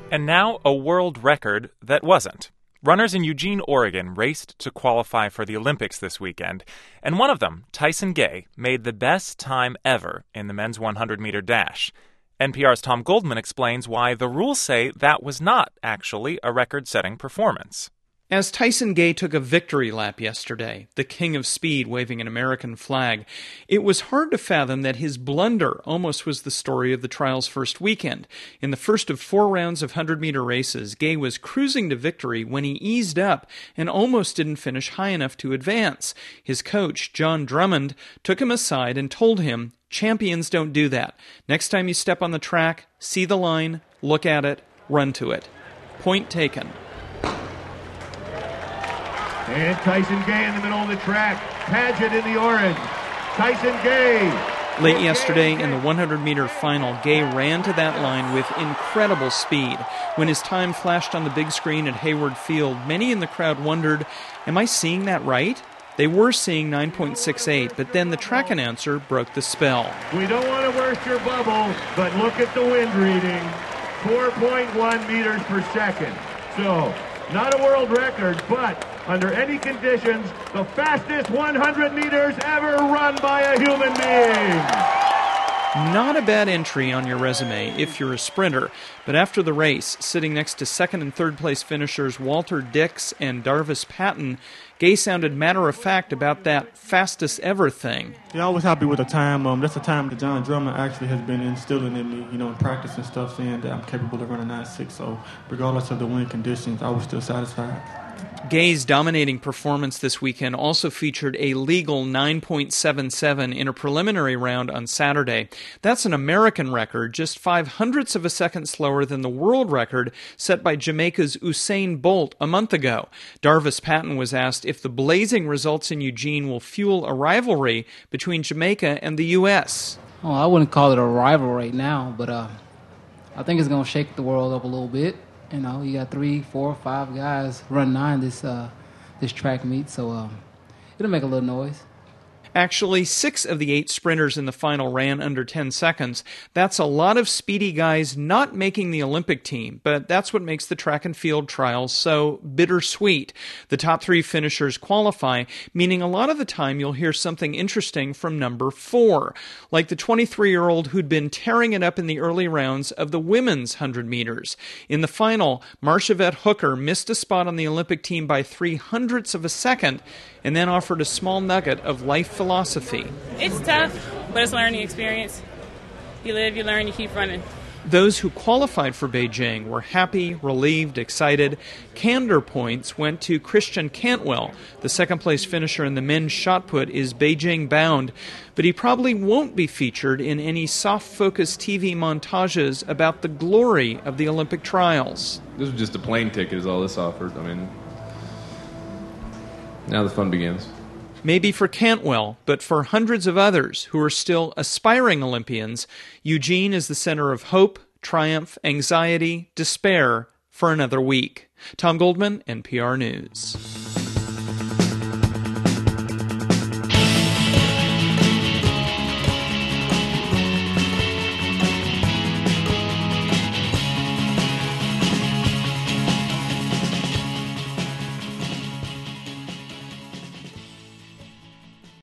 And now a world record that wasn't. Runners in Eugene, Oregon raced to qualify for the Olympics this weekend, and one of them, Tyson Gay, made the best time ever in the men's 100-meter dash. NPR's Tom Goldman explains why the rules say that was not actually a record-setting performance. As Tyson Gay took a victory lap yesterday, the king of speed waving an American flag, it was hard to fathom that his blunder almost was the story of the trial's first weekend. In the first of 4 rounds of 100-meter races, Gay was cruising to victory when he eased up and almost didn't finish high enough to advance. His coach, John Drummond, took him aside and told him, "Champions don't do that. Next time you step on the track, see the line, look at it, run to it." Point taken. And Tyson Gay in the middle of the track. Paget in the orange. Tyson Gay. Late yesterday in the 100-meter final, Gay ran to that line with incredible speed. When his time flashed on the big screen at Hayward Field, many in the crowd wondered, am I seeing that right? They were seeing 9.68, but then the track announcer broke the spell. We don't want to burst your bubble, but look at the wind reading. 4.1 meters per second. So, not a world record, but under any conditions, the fastest 100 meters ever run by a human being. Not a bad entry on your resume if you're a sprinter, but after the race, sitting next to second and third place finishers Walter Dix and Darvis Patton, Gay sounded matter-of-fact about that fastest ever thing. Yeah, I was happy with the time. That's the time that John Drummond actually has been instilling in me, in practice and stuff, saying that I'm capable of running 9.6. So regardless of the wind conditions, I was still satisfied. Gay's dominating performance this weekend also featured a legal 9.77 in a preliminary round on Saturday. That's an American record, just 0.05 of a second slower than the world record set by Jamaica's Usain Bolt a month ago. Darvis Patton was asked if the blazing results in Eugene will fuel a rivalry between Jamaica and the U.S. Oh, I wouldn't call it a rivalry right now, but I think it's going to shake the world up a little bit. You got 3, 4, 5 guys run 9 this track meet, so it'll make a little noise. Actually, 6 of the 8 sprinters in the final ran under 10 seconds. That's a lot of speedy guys not making the Olympic team, but that's what makes the track and field trials so bittersweet. The top 3 finishers qualify, meaning a lot of the time you'll hear something interesting from number 4, like the 23-year-old who'd been tearing it up in the early rounds of the women's 100 meters. In the final, Marcia Hooker missed a spot on the Olympic team by 0.03 of a second, and then offered a small nugget of life philosophy. It's tough, but it's a learning experience. You live, you learn, you keep running. Those who qualified for Beijing were happy, relieved, excited. Candor points went to Christian Cantwell. The second-place finisher in the men's shot put is Beijing-bound, but he probably won't be featured in any soft-focus TV montages about the glory of the Olympic trials. This was just a plane ticket is all this offered. Now the fun begins. Maybe for Cantwell, but for hundreds of others who are still aspiring Olympians, Eugene is the center of hope, triumph, anxiety, despair for another week. Tom Goldman, NPR News.